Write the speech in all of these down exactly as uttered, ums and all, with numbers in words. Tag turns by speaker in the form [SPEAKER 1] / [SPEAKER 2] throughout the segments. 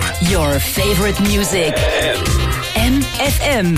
[SPEAKER 1] Your favorite music. M F M.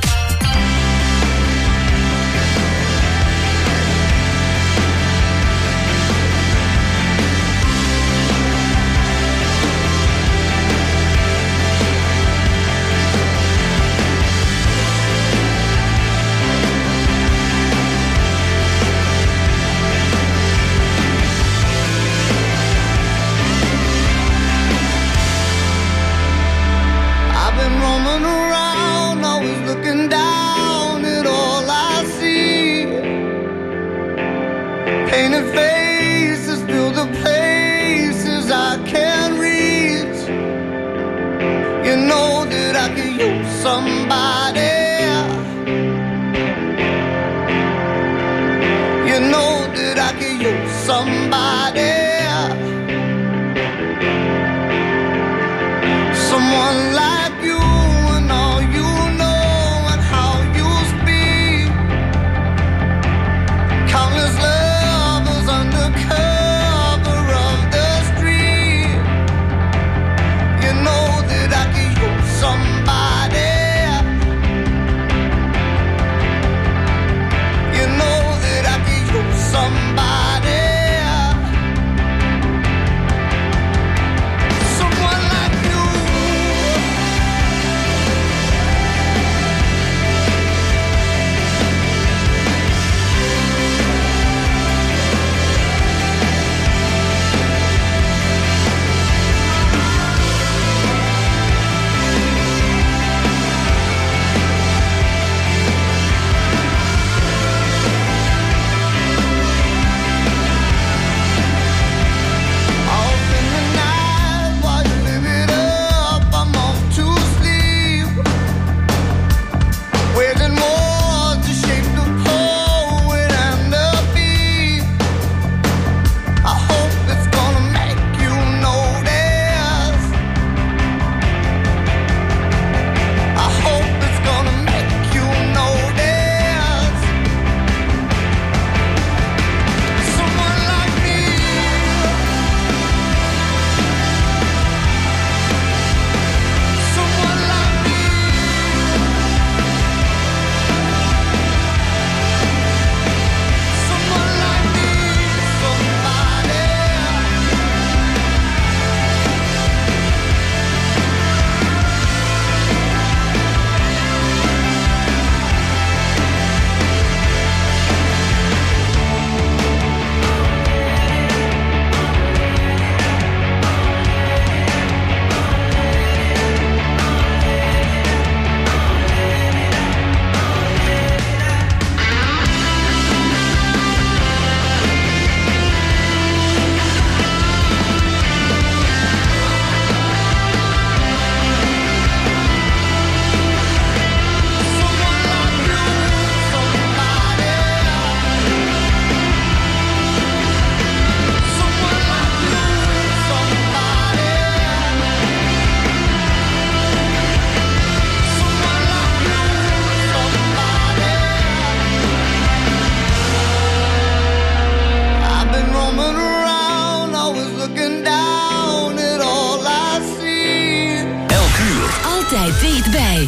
[SPEAKER 2] Dichtbij.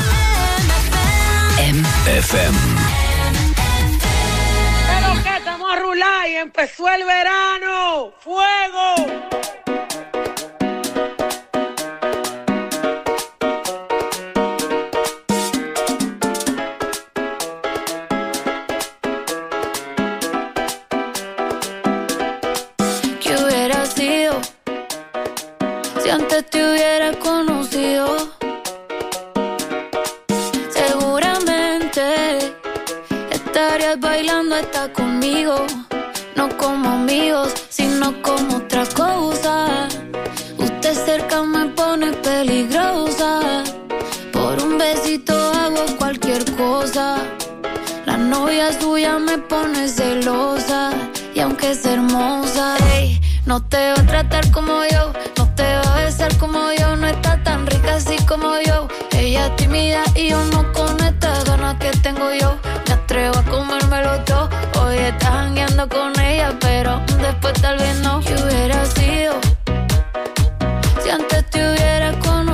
[SPEAKER 2] M F M.
[SPEAKER 3] Pero que estamos a rular y empezó el verano. ¡Fuego!
[SPEAKER 4] ¿Qué hubiera sido si antes te hubiera conocido? Estarías bailando, está conmigo, no como amigos, sino como otra cosa. Usted cerca me pone peligrosa, por un besito hago cualquier cosa. La novia suya me pone celosa, y aunque es hermosa, hey, no te va a tratar como yo, no te va a besar como yo, no está tan rica así como yo. Ella es tímida y yo no con estas ganas que tengo yo. Me atrevo a comérmelo todo. Hoy estás jangueando con ella, pero después tal vez no. ¿Qué hubiera sido si antes te hubiera conocido?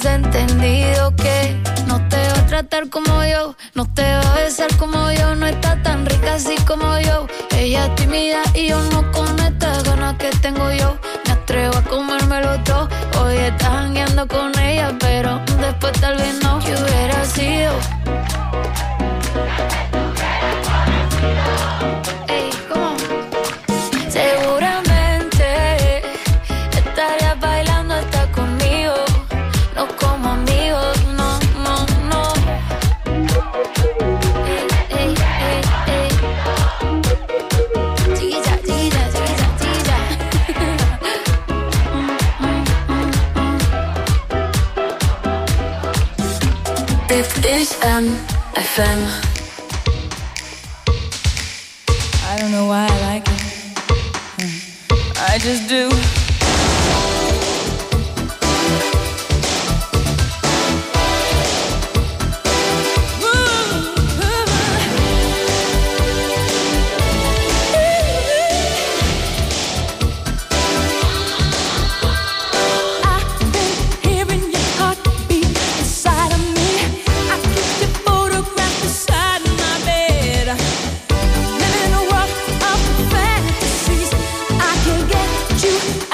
[SPEAKER 4] has entendido que no te va a tratar como yo, no te va a besar como yo, no está tan rica así como yo. Ella es tímida y yo no con estas ganas que tengo yo. Me atrevo a comérmelo todo. Hoy estás jangueando con ella, pero después tal vez no. ¿Qué hubiera sido? Ey, ¿cómo? Seguramente estarías bailando hasta conmigo, no como amigos, no, no, no. Ey, ey, ey, ey. Chiquilla, chiquilla, chiquilla, chiquilla. Dit is M F M.
[SPEAKER 5] I don't know why I like it. I just do.
[SPEAKER 4] You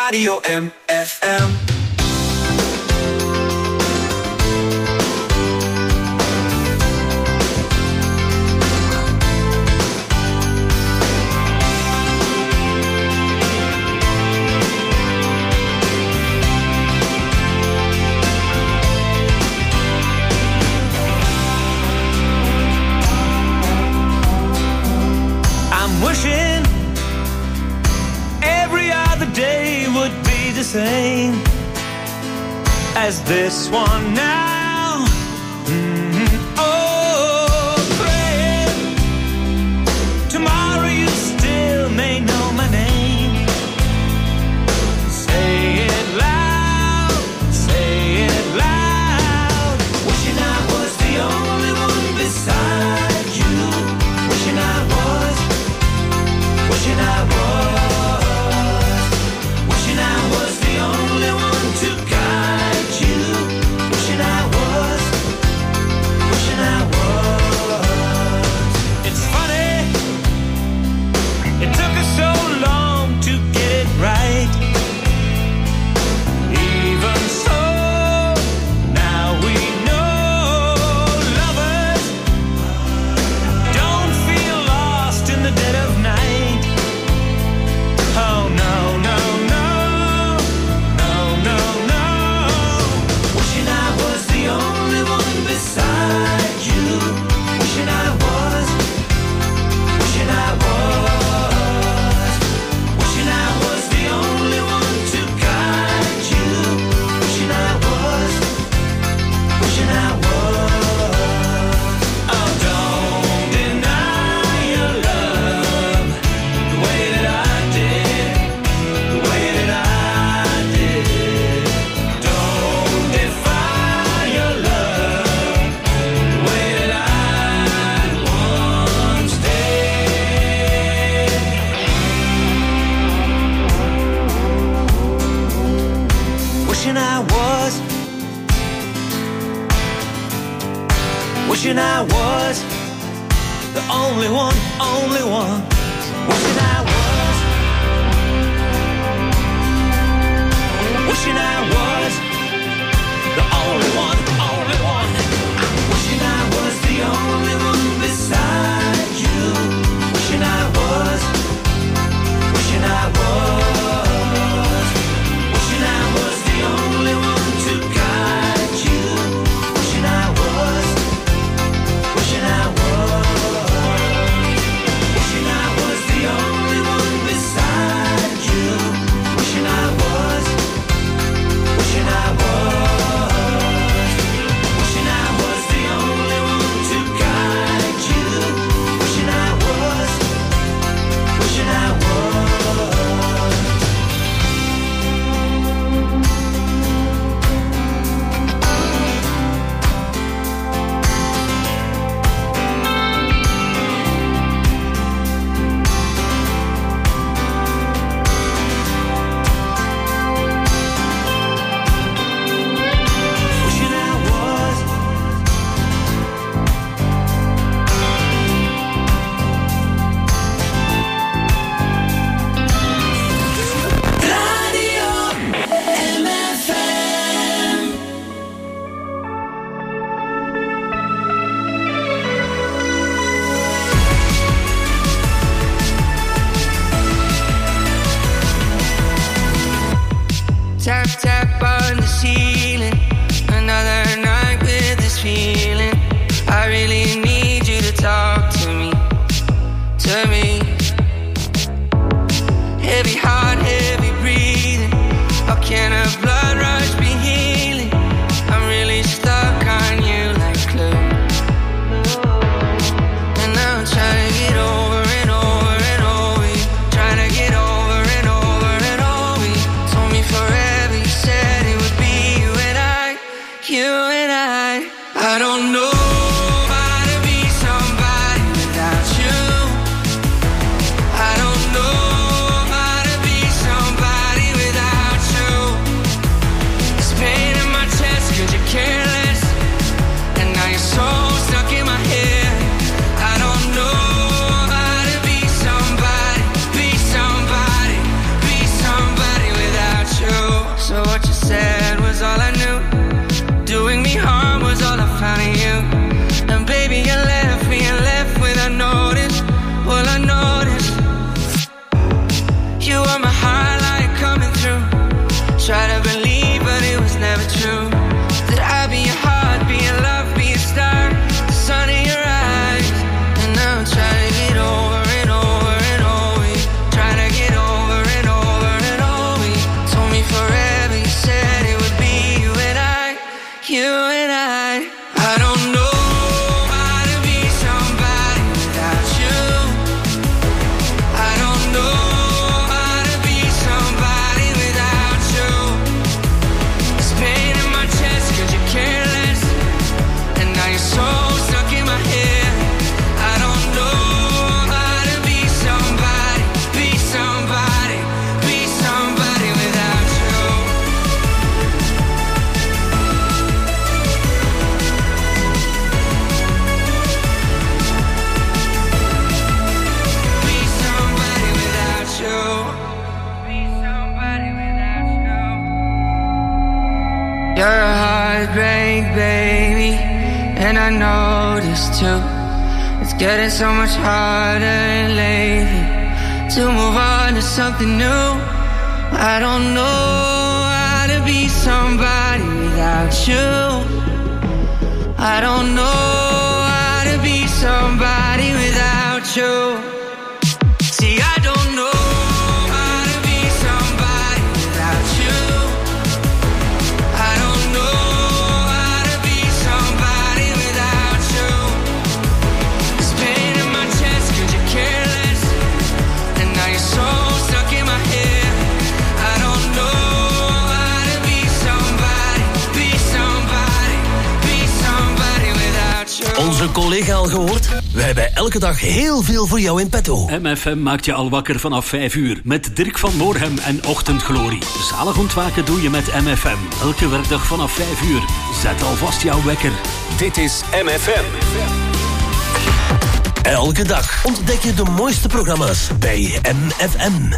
[SPEAKER 6] Radio M F M.
[SPEAKER 7] Wishing every other day would be the same as this one now. Mm-hmm. Oh, praying tomorrow you still may know my name. Say it loud, say it loud. Wishing I was the only one beside you. Wishing I was. Wishing I was, wishing I was the only one to guide you. Wishing I was, wishing I was. It's funny, it took us so long to get it right. Even so, now we know lovers don't feel lost in the dead of night. Oh no, no, no, no, no, no. Wishing I was the only one beside you. Wishing I was, wishing I was, wishing I was the only one to guide you. Wishing I was, wishing I was. Oh, don't deny your love the way that I wishing I was the only one, only one. Wishing I was, wishing I was the only one, only one. Wishing I was the only one beside you. Wishing I was, wishing I was, wishing I was the only one to guide you. Wishing I was. Wishing I was, wishing I was the only one beside you. Wishing I was, wishing I was, wishing I was the only one to guide you. Wishing I was, wishing I was.
[SPEAKER 8] Tap, tap on the ceiling. Another night with this feeling. I really need you to talk to me, to me. Heavy heart, heavy breathing. How can a blood rush be healing? I'm really stuck on you like glue. And now I'm trying to get over and over and over you. Trying to get over and over and over you. Told me forever, you said it would be you and I, you and I. I don't know how to be somebody without you. You're a heartbreak, baby, and I know this too. It's getting so much harder lately to move on to something new. I don't know how to be somebody without you. I don't know how to be somebody without you. See, I don't know how to be somebody without you. I don't know how to be somebody without you. This pain in my chest, could you care less? And now you're so stuck in my head. I don't know how to be somebody, be somebody, be somebody without you.
[SPEAKER 9] Onze collega al gehoord? We hebben elke dag heel veel voor jou in petto.
[SPEAKER 10] M F M maakt je al wakker vanaf vijf uur. Met Dirk van Moorhem en Ochtendglorie. Zalig ontwaken doe je met M F M. Elke werkdag vanaf vijf uur. Zet alvast jouw wekker.
[SPEAKER 2] Dit is M F M.
[SPEAKER 9] Elke dag ontdek je de mooiste programma's bij M F M.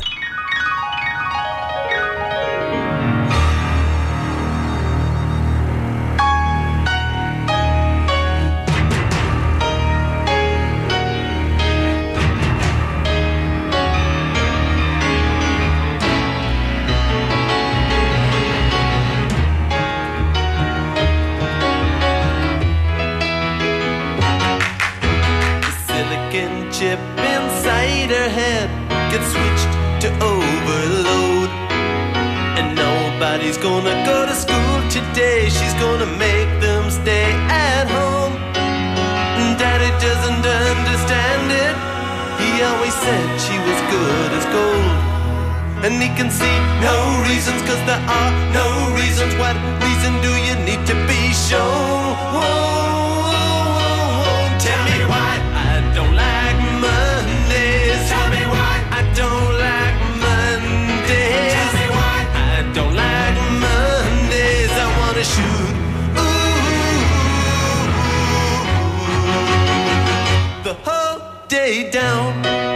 [SPEAKER 11] Chip inside her head gets switched to overload, and nobody's gonna go to school today. She's gonna make them stay at home. Daddy doesn't understand it. He always said she was good as gold, and he can see no reasons, cause there are no reasons. What reason do you need to be shown? Whoa, whoa, whoa, whoa. Tell me why I don't like Mondays. Tell me why I don't like Mondays. Tell me why I don't like Mondays. I wanna shoot ooh, the whole day down.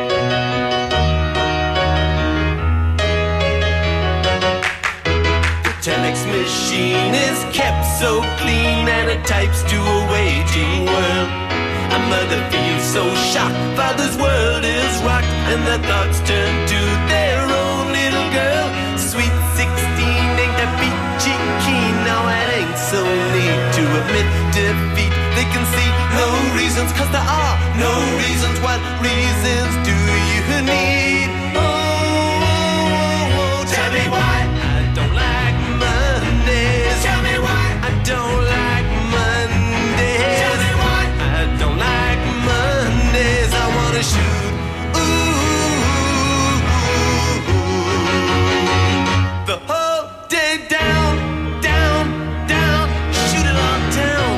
[SPEAKER 11] The telex machine is kept so clean, and it types to a waging world. A mother feels so shocked, father's world is rocked, and their thoughts turn to their own little girl. Sweet sixteen ain't that peachy keen. Now it ain't so neat to admit defeat. They can see no reasons, cause there are no reasons. What reasons do you need? Oh, oh, oh, tell me why I don't like Mondays. Tell me why I don't like Mondays. Tell me why I don't like Mondays. I wanna shoot ooh, the whole day down, down, down. Shoot it on down.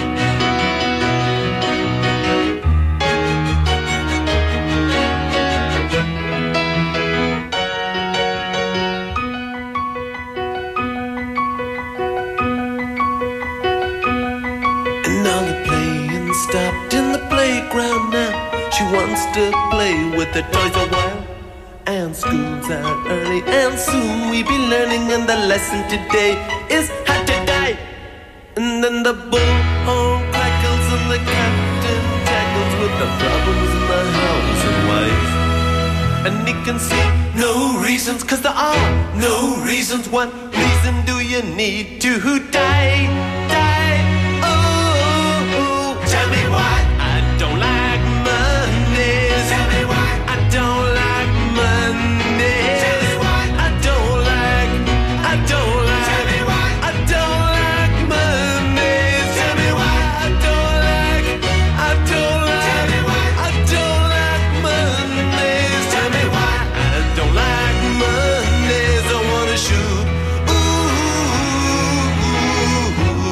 [SPEAKER 11] And now the playing stopped in the playground now. She wants to play with the toys a while. And school's out early, and soon we be learning. And the lesson today is how to die. And then the bullhorn crackles, and the captain tackles with the problems in the house and wife. And he can see no reasons, cause there are no reasons. What reason do you need to die? Die, oh, oh. Tell me why I don't like Mondays. Tell me why I don't like Mondays. Tell me why I don't like, I don't like. Tell me why I don't like Mondays. Tell me why I don't like, I don't like. Tell me why I don't like Mondays. Tell me why I don't like Mondays. I wanna shoot ooh,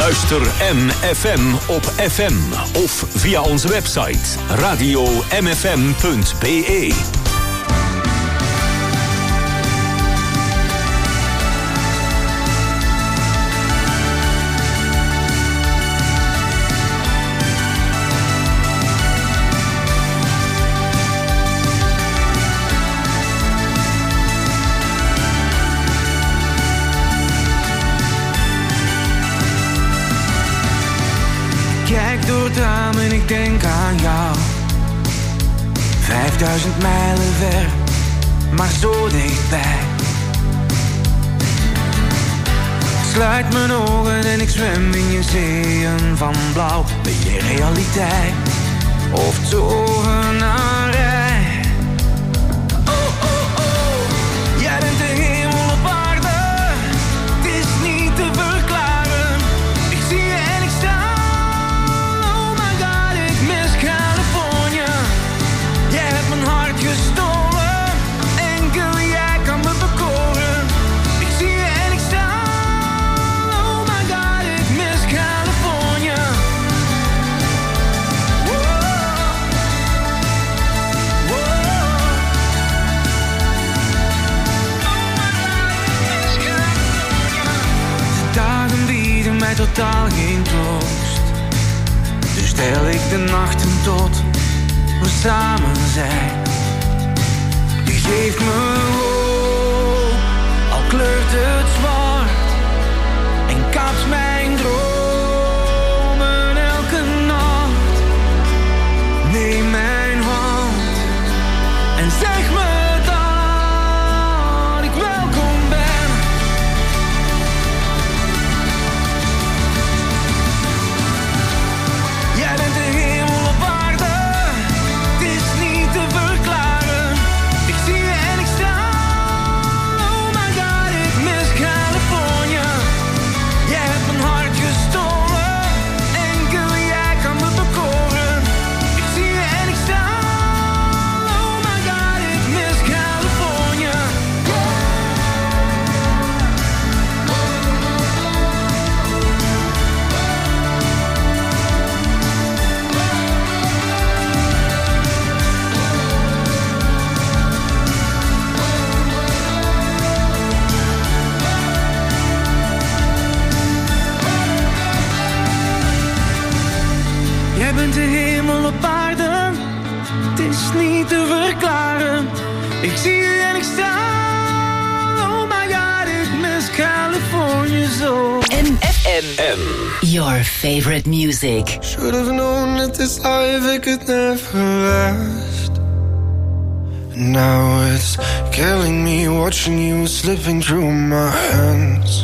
[SPEAKER 2] Beluister M F M op F M of via onze website radio m f m punt b e.
[SPEAKER 8] Kijk door het raam en ik denk aan jou. Vijfduizend mijlen ver, maar zo dichtbij. Sluit mijn ogen en ik zwem in je zeeën van blauw. Ben je realiteit of tovenarij? Oh, oh, oh, jij bent de hemel op aarde. Het is niet te verklaren. Ik zie je en ik sta. Gestolen, enkel jij kan me bekoren. Ik zie je en ik sta. Oh my god, ik mis California. Wow. Wow. Oh my god, ik mis California. De dagen bieden mij totaal geen troost. Dus tel ik de nachten tot we samen zijn. Geef me hoop, al kleurt het zwart en kapt mijn dromen elke nacht. Neem mijn hand en zeg me dat ik welkom ben. Jij bent de hemel op aarde, het is niet te verklaren. Jij bent de hemel op aarde, het is niet te verklaren. Ik zie je en ik sta. Oh my god, ik mis California zo.
[SPEAKER 1] M F M, M. Your favorite music.
[SPEAKER 12] Should have known that this life it could never last. Now it's killing me watching you slipping through my hands.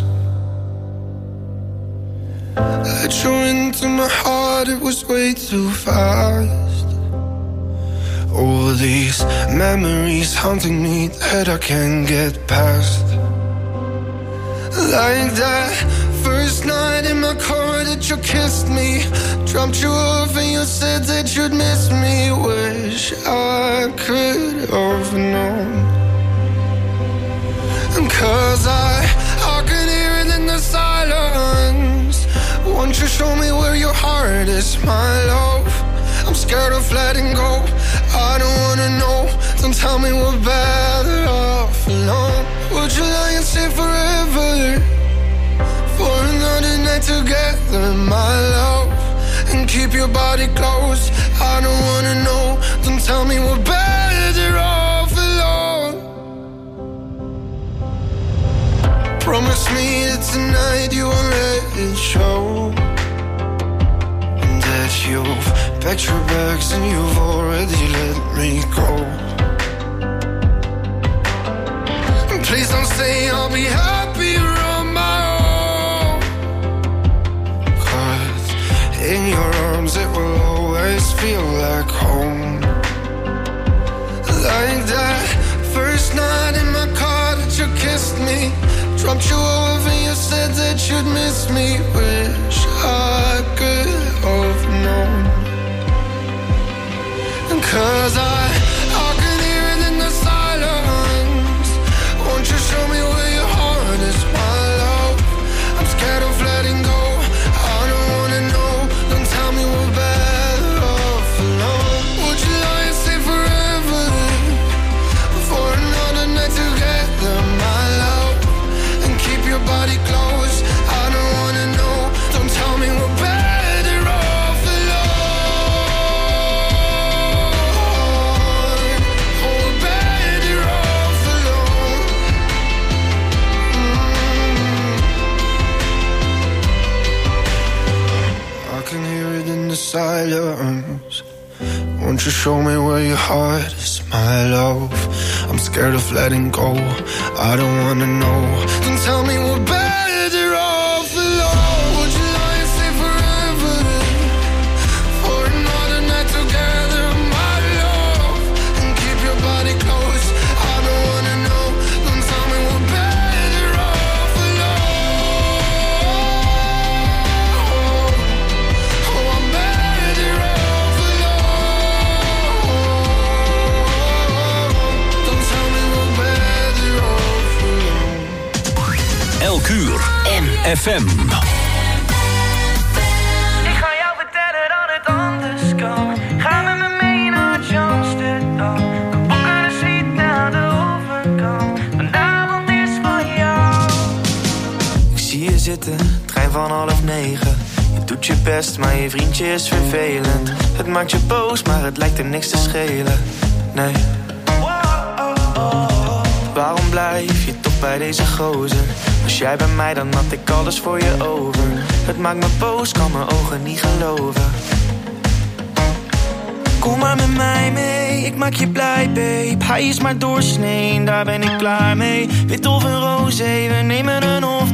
[SPEAKER 12] Let you into my heart, it was way too fast. All these memories haunting me that I can't get past. Like that first night in my car that you kissed me, dropped you off and you said that you'd miss me. Wish I could have known. Cause I, I could hear it in the silence. Won't you show me where your heart is, my love? I'm scared of letting go. I don't wanna know. Don't tell me we're better off alone. Would you lie and stay forever for another night together, my love? And keep your body close. I don't wanna know. Don't tell me we're better off alone. Promise me that tonight you won't let it show, and that you've packed your bags and you've already let me go. Please don't say I'll be happier on my own, cause in your arms it will always feel like home. Like that first night in my car that you kissed me, dropped you off and you said that you'd miss me. Wish I could have known. Cause I, I can hear it in the silence. Won't you show me where your heart is, my love? I'm scared of letting go. I you show me where your heart is, my love? I'm scared of letting go. I don't wanna know. Don't tell me we're better off alone. Would you lie and say forever then? For another night together, my love. And keep your body close. I don't wanna know. Don't tell me we're better off alone. Oh, I'm better off alone. Don't tell me we're better off alone.
[SPEAKER 2] Elk uur M F M.
[SPEAKER 8] Ik ga jou vertellen dat het anders kan. Ga met me mee naar Amsterdam. We boeken een suite naar de overkant. Vanavond is van jou.
[SPEAKER 13] Ik zie je zitten, trein van half negen. Je doet je best, maar je vriendje is vervelend. Het maakt je boos, maar het lijkt er niks te schelen. Nee. Waarom blijf je toch bij deze gozer? Was jij bij mij, dan had ik alles voor je over. Het maakt me boos, kan mijn ogen niet geloven. Kom maar met mij mee, ik maak je blij, babe. Hij is maar doorsnee, daar ben ik klaar mee. Wit of een roze, we nemen een off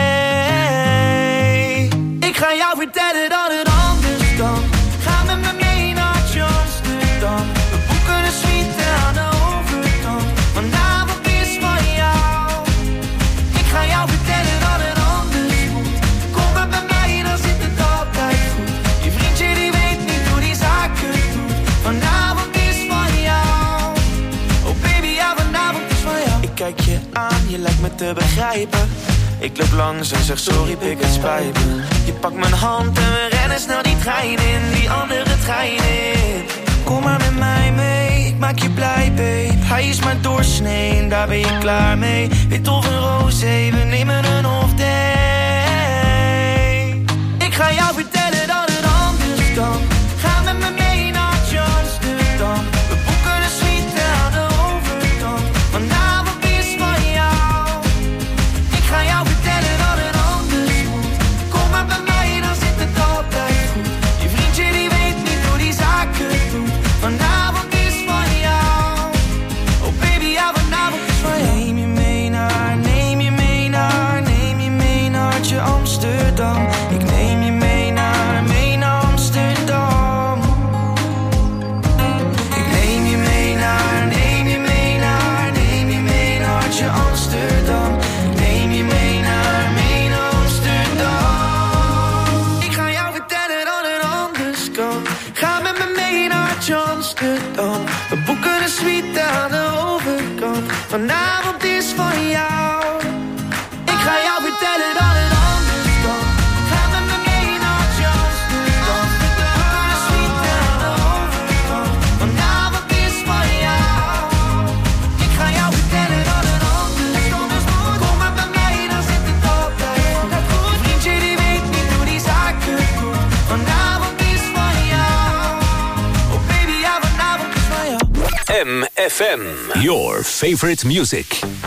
[SPEAKER 13] day. Ik ga jou vertellen dat het anders kan. Ga met me mee naar Amsterdam. We boeken een suite aan de overkant. Vanavond is van jou. Ik ga jou vertellen dat het anders moet. Kom maar bij mij, dan zit het altijd goed. Je vriendje die weet niet hoe die zaken doet. Vanavond is van jou. Oh baby, ja, vanavond is van jou. Ik kijk je aan, je lijkt me te begrijpen. Ik loop langs en zeg sorry, pik, het spijt me. Je pakt mijn hand en we rennen snel die trein in. Die andere trein in. Kom maar met mij mee, ik maak je blij, babe. Hij is maar doorsnee, daar ben je klaar mee. Wit of een roze, we nemen een off day. Ik ga jou vertellen dat het anders kan. Ga met me mee naar Amsterdam. We boeken een suite aan de overkant. Vanavond is van jou. Ik ga jou vertellen dat het anders moet. Kom maar bij mij, dan zit het altijd goed. Je vriendje die weet niet hoe die zaken doet. Vanavond is van jou. Oh baby, ja, vanavond is van jou. Neem je mee naar, neem je mee naar, neem je mee naar Amsterdam. Ik neem je mee naar, mee naar Amsterdam. Ik neem je mee naar, neem je mee naar, neem je mee naar Amsterdam. Ik neem je mee naar, mee naar Amsterdam. Ik ga jou vertellen dat het anders kan. Ga met me mee naar Amsterdam. We boeken een suite aan de overkant. Vanavond is van jou. Ik ga jou vertellen dat het anders kan. Ga met me mee naar Amsterdam. We boeken een suite aan de overkant. Vanavond is van jou. Ik ga jou vertellen dat het anders kan. Kom maar bij mij, dan zit het altijd goed. Je vriendje die weet niet hoe die zaken doet. Vanavond is van jou. Oh baby, ja, vanavond is van jou.
[SPEAKER 2] M F M, your favorite music.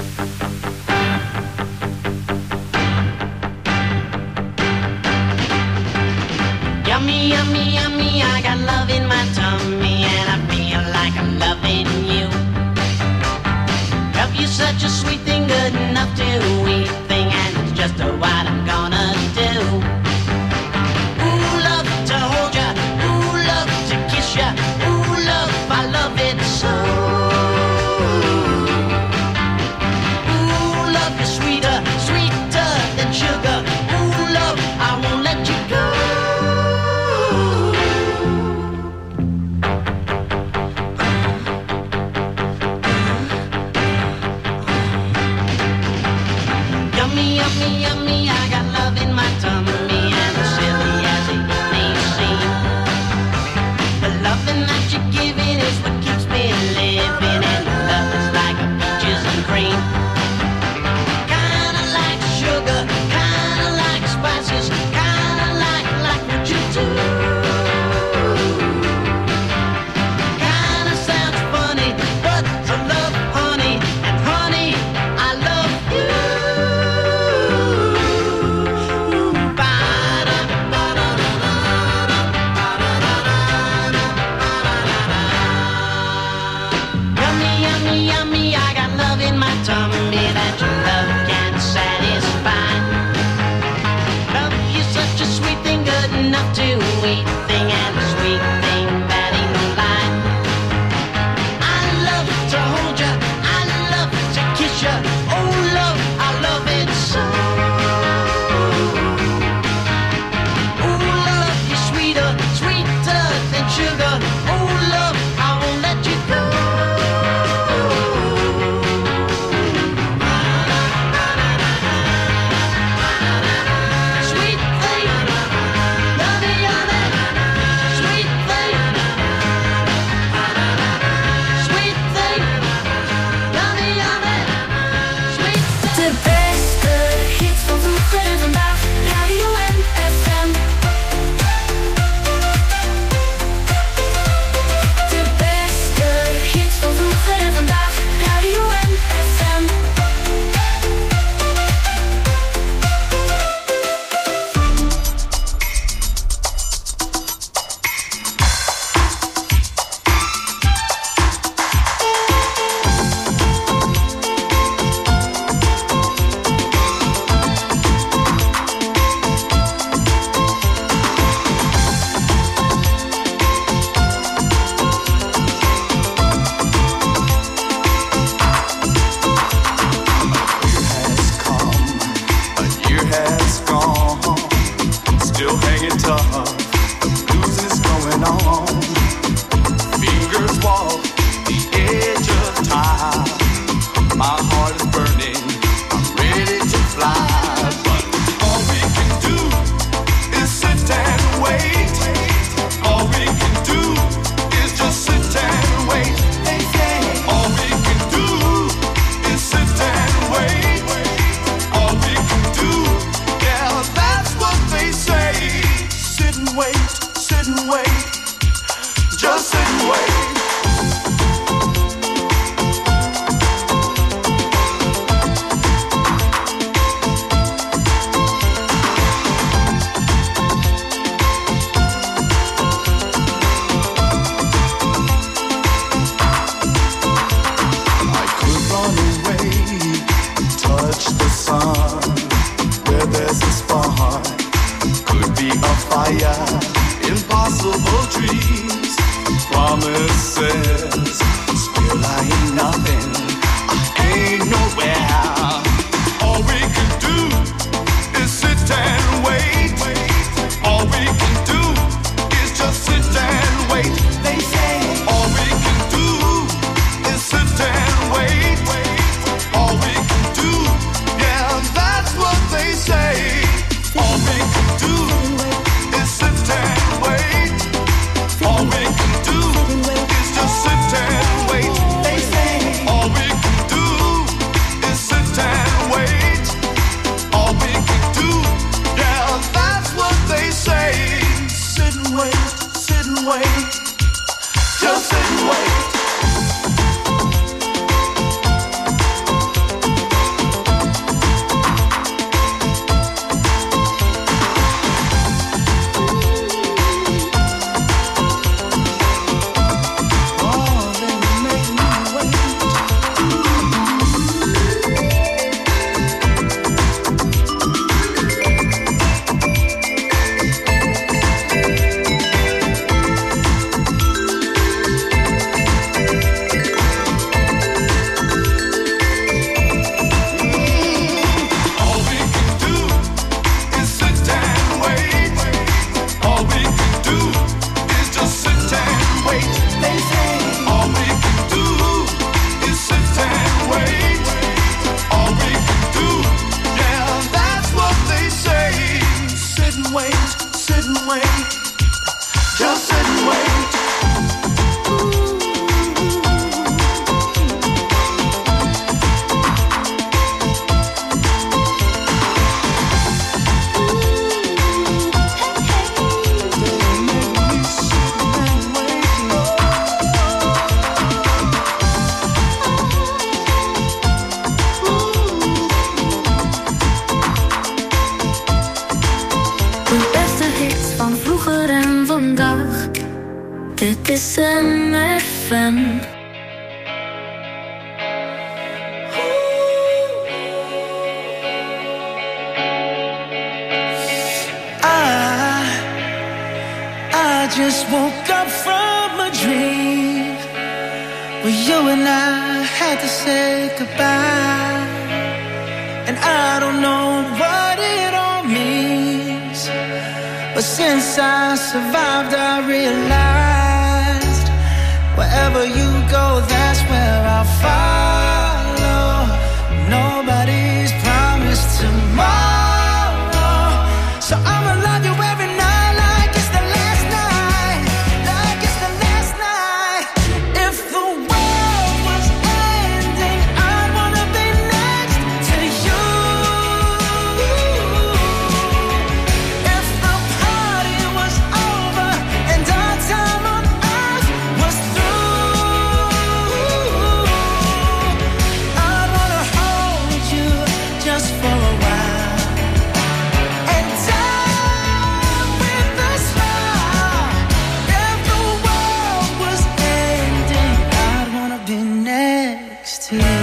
[SPEAKER 14] Yummy, yummy, yummy, I got love in my tummy and I feel like I'm loving you. Love you such a sweet thing, good enough to eat thing, and it's just what I'm gonna do. Ooh, love to hold ya, ooh, love to kiss ya, ooh, love, I love it so. Ooh, love is sweeter, sweeter than sugar. Ooh, love, I won't let you go. Yummy, yummy, yummy, I got love in my tummy, and as silly as it may seem, the loving that you're giving is what keeps me living, and the love is like a peaches and cream. Kinda like sugar, kinda like spices, kinda like, like what you do. Kinda sounds funny, but I love honey, and honey, I love you. Yummy, yummy, I got love in my tummy that your love can't satisfy. Love is such a sweet thing, good enough to eat thing, and a sweet thing that ain't no lie. I love to hold ya, I love to kiss ya. Oh love, I love it so. Oh love, you're sweeter, sweeter than sugar. Oh love, I won't let you go. Sweet thing, yummy, yummy. Sweet thing, sweet thing, yummy, yummy. Sweet thing.
[SPEAKER 4] De beste hits van vroeger en vandaag, Radio M F M. De beste hits van vroeger en vandaag, Radio M F M.
[SPEAKER 15] A year has gone, still hanging tough. The blues is going on. Fingers walk the edge of time. My heart is burning. I'm ready to fly, but all we can do is sit and wait. All we can do is just sit and wait. All we can do is sit and wait. All we can do, yeah, that's what they say. Sit and wait, sit and wait, just sit and wait. I could run away, touch the sun, where there's a spark, could be a fire, impossible dreams, promises, still I ain't nothing, I ain't nowhere. All we can do is sit and wait. All we can do is just sit and wait. They say all we can do is sit and wait. All we can do, yeah, that's what they say. All we can do is sit and wait. All we can do is just sit
[SPEAKER 13] just woke up from a dream where you and I had to say goodbye. And I don't know what it all means, but since I survived I realized wherever you go, that's where I'll follow. Nobody's promised tomorrow, so I'ma love you every night like it's the last night, like it's the last night. If the world was ending, I'd wanna be next to you. If the party was over and our time on earth was through, I'd wanna hold you just for a while and die with a smile. If the world was ending, I'd wanna be next to you.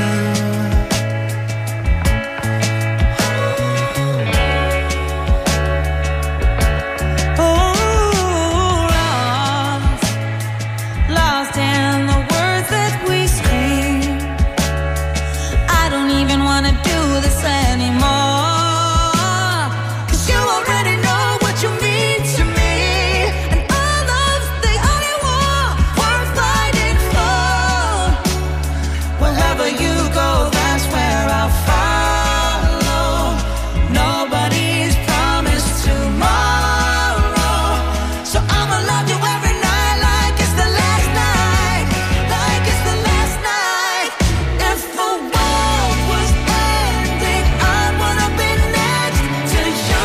[SPEAKER 5] lost, lost in the words that we scream. I don't even wanna do this anymore, 'cause you already know what you mean to me, and our love's the only war worth fighting for.
[SPEAKER 13] Wherever you go, that's where I'll follow. Nobody's promised tomorrow, so I'ma love you every night like it's the last night, like it's the last night. If the world was ending, I'd wanna be next to you.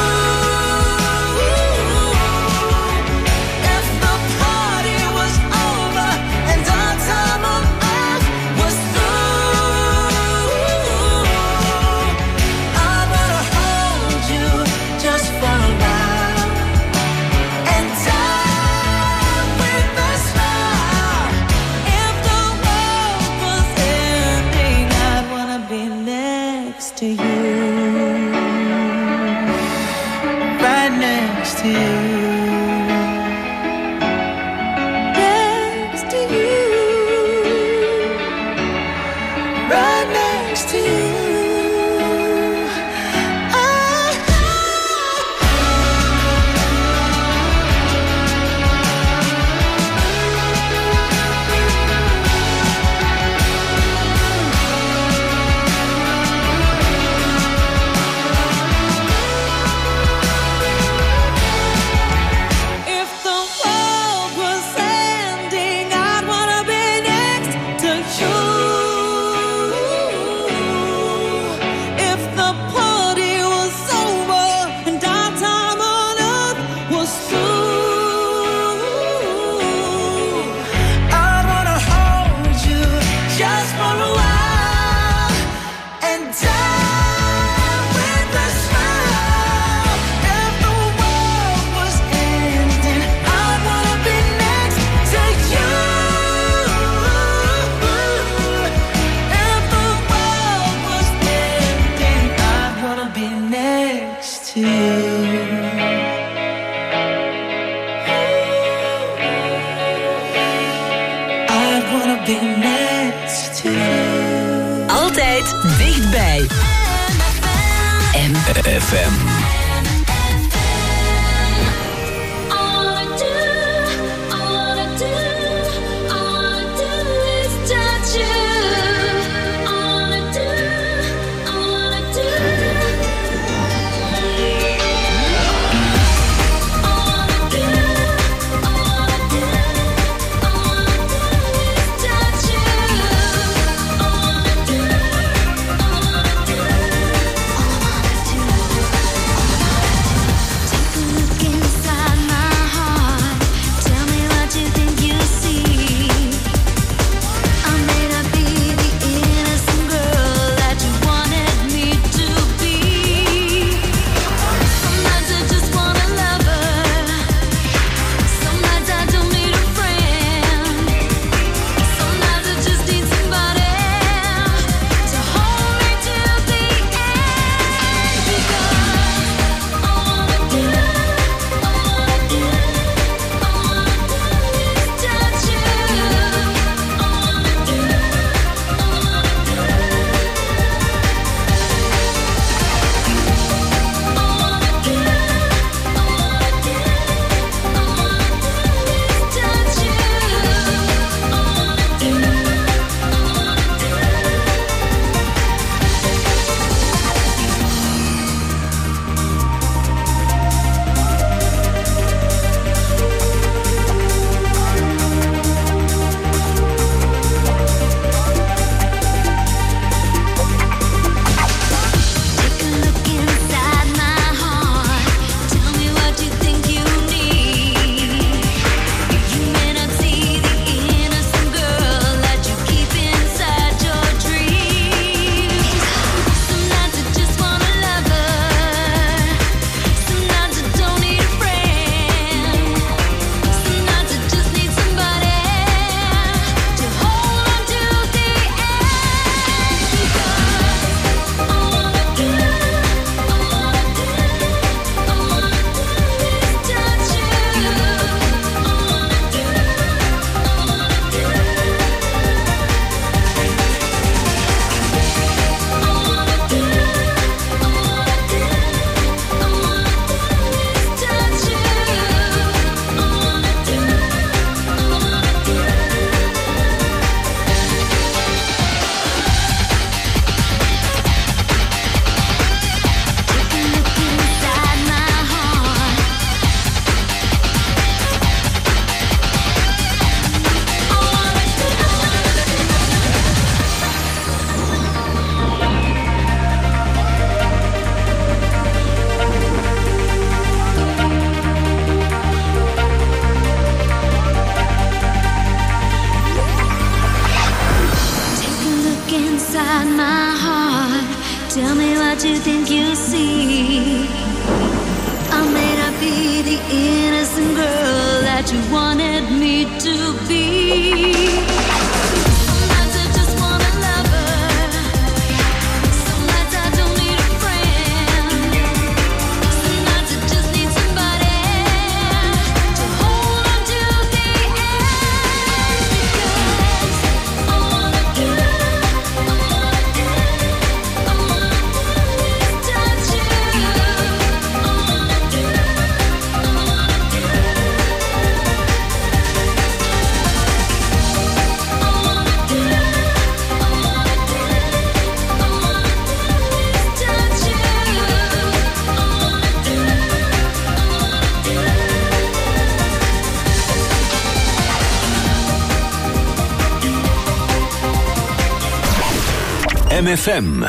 [SPEAKER 13] If the party was over and our time on earth was through, I'd wanna hold you just for a while and die with a smile.
[SPEAKER 5] If the world was ending, I'd wanna be next to you,
[SPEAKER 13] Right next to you.
[SPEAKER 5] next to you.
[SPEAKER 13] Right next to you.
[SPEAKER 5] If the world was ending, I'd wanna be next to you. If the party was over and our time on earth was through,
[SPEAKER 13] I wanna hold you just for a while and die with a smile. If the world was ending, I'd wanna be next to you. If the world was ending, I'd wanna be next to you. I'd wanna be next to you.
[SPEAKER 1] Altijd dichtbij. M
[SPEAKER 2] F M.
[SPEAKER 4] inside my heart. Tell me what you think you see. I may not be the innocent girl that you wanted me to be.
[SPEAKER 2] M F M.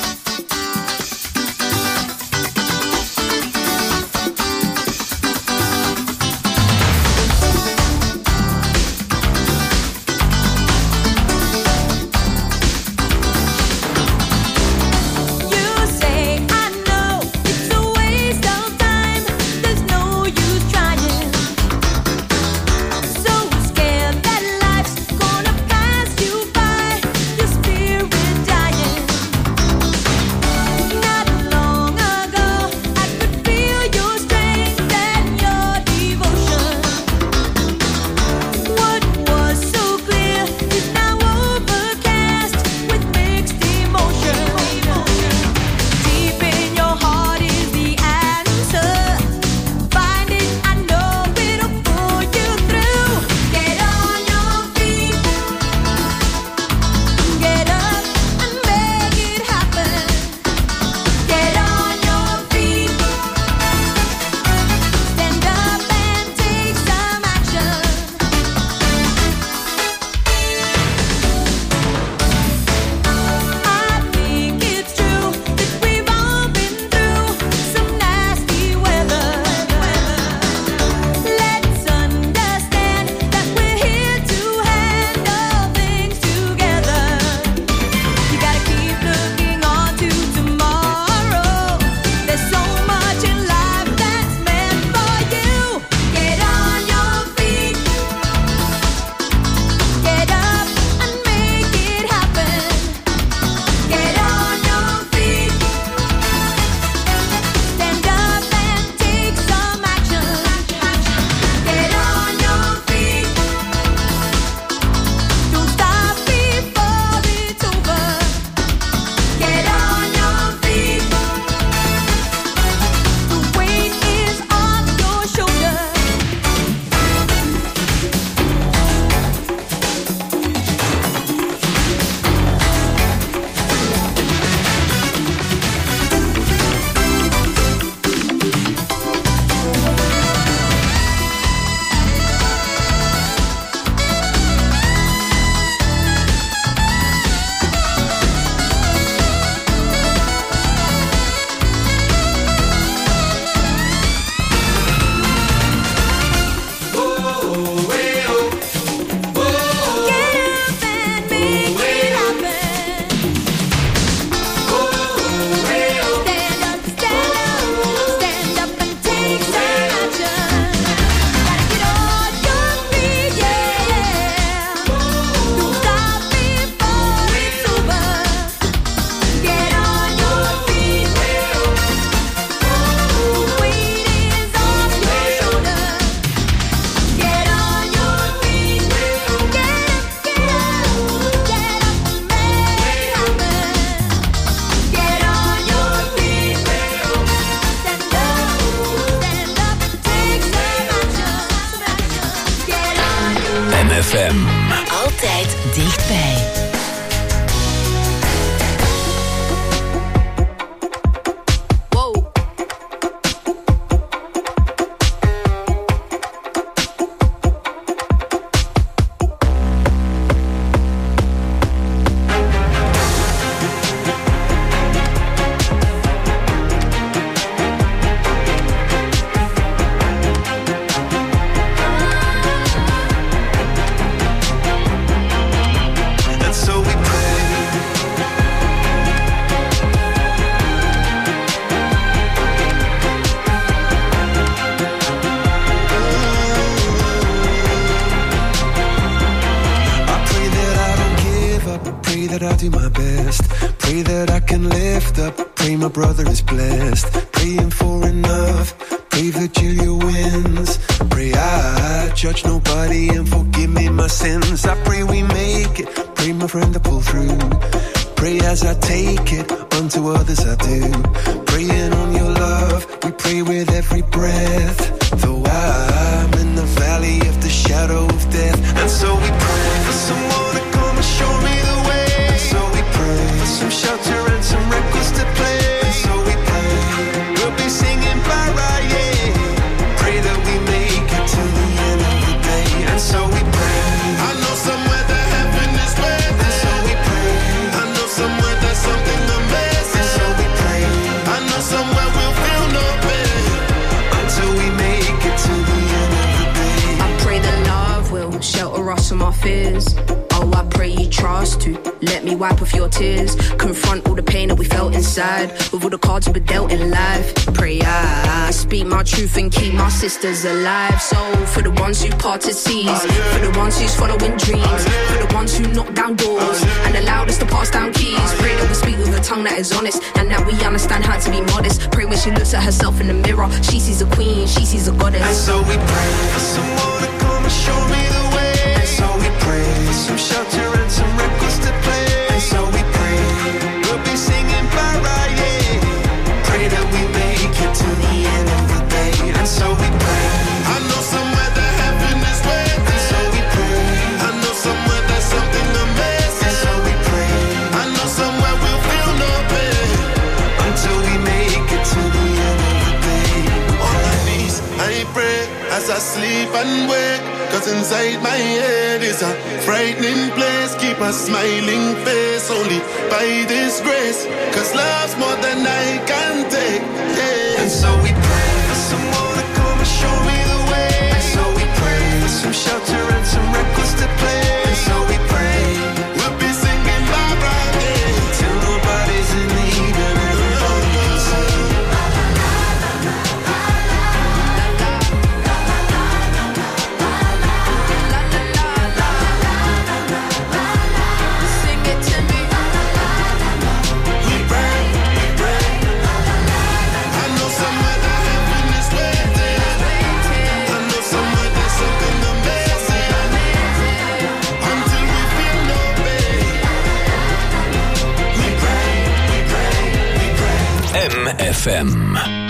[SPEAKER 2] F M.
[SPEAKER 1] Altijd dichtbij.
[SPEAKER 13] And
[SPEAKER 16] Pray that I do my best. Pray that I can lift up. Pray my brother is blessed. Praying for enough. Pray that Julia wins. Pray I judge nobody and forgive me my sins. I pray we make it. Pray my friend to pull through. Pray as I take it, unto others I do. Praying on your love, we pray with every breath. Though I'm in the valley of the shadow of death. And so we pray for someone to come and show me the way. And so we pray for some shelter and some records to play. And so we pray, we'll be singing bye-bye, yeah. Pray that we make it to the end of the day. And so we pray, I know somewhere that heaven is waiting. And so we pray, I know somewhere there's something amazing. And so we pray, I know somewhere we'll feel no pain until we make it to the end of the day.
[SPEAKER 17] I pray that love will shelter us from our fears. Oh, I pray you trust to let me wipe off your tears. Confront all the pain that we felt inside with all the cards we've been dealt in life. Pray I speak my truth and keep my sisters alive. So for the ones who parted seas, for the ones who's following dreams, for the ones who knock down doors and allowed us to pass down keys. Pray that we speak with a tongue that is honest and that we understand how to be modest. Pray when she looks at herself in the mirror, she sees a queen, she sees a goddess.
[SPEAKER 16] And so we pray for someone to come and show me the way. And so we pray for some shelter and some records to play. And so we pray, we'll be singing bye-bye, yeah. Pray that we make it to the end of the day. And so we pray, I know somewhere that heaven is waiting. And so we pray, I know somewhere there's something amazing. And so we pray, I know somewhere we'll feel no pain until we make it to the end of the day. On my knees, I pray as I sleep and wake. Cause inside my head is a frightening place. Keep a smiling face only by this grace. Cause love's more than I can take, yeah. And so we pray for someone to come and show me the way. And so we pray for some shelter and some records to play. And so we pray, we'll be singing bye-bye, yeah. Till nobody's in need and everybody can sing.
[SPEAKER 2] M F M.